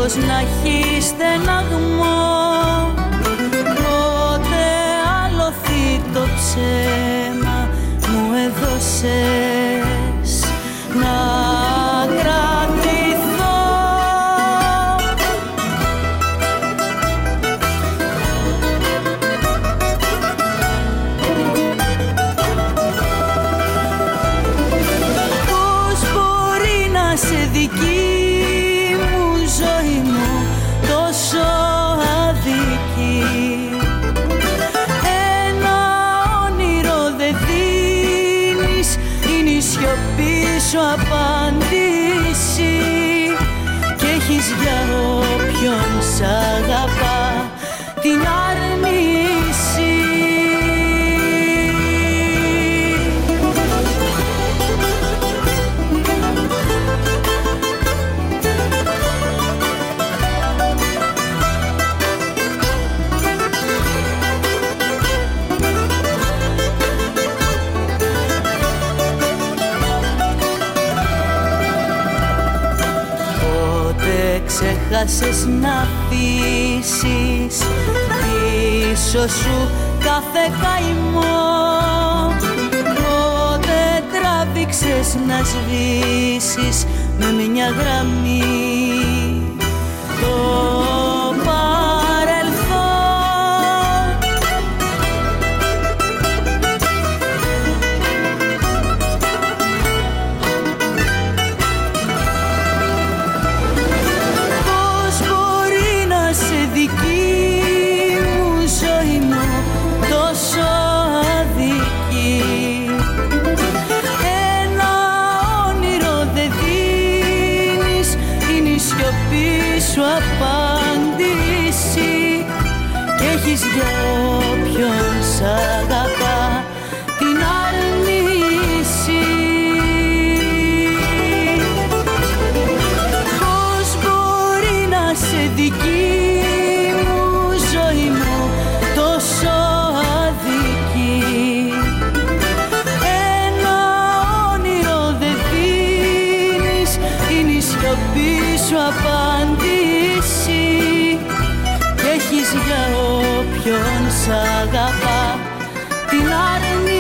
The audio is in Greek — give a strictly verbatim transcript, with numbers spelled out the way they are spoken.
δίχως να έχει στεναγμό. Πότε άλοθη το ψέμα μου έδωσες να κρατηθώ. Πώς μπορεί να σε δική μου ζωή μου τόσο αδική? Ένα όνειρο δεν δίνεις, είναι η σιωπή σου απάντηση. Κι έχεις για όποιον σ' αγαπά την άρνηση. Ξέχασες να αφήσεις πίσω σου κάθε καημό. Πότε τράβηξες να σβήσεις με μια γραμμή το παρελθόν. Δική μου ζωή μου τόσο αδική. Ένα όνειρο δεν δίνεις, είναι η σιωπή σου απάντηση. Κι έχεις για όποιον σ' αγαπά την άρνηση. Πώς μπορεί να σε δική τόσο αδική? Ένα όνειρο δεν δίνεις, είναι η σιωπή σου απάντηση. Κι έχεις για όποιον σ' αγαπά την άρνηση.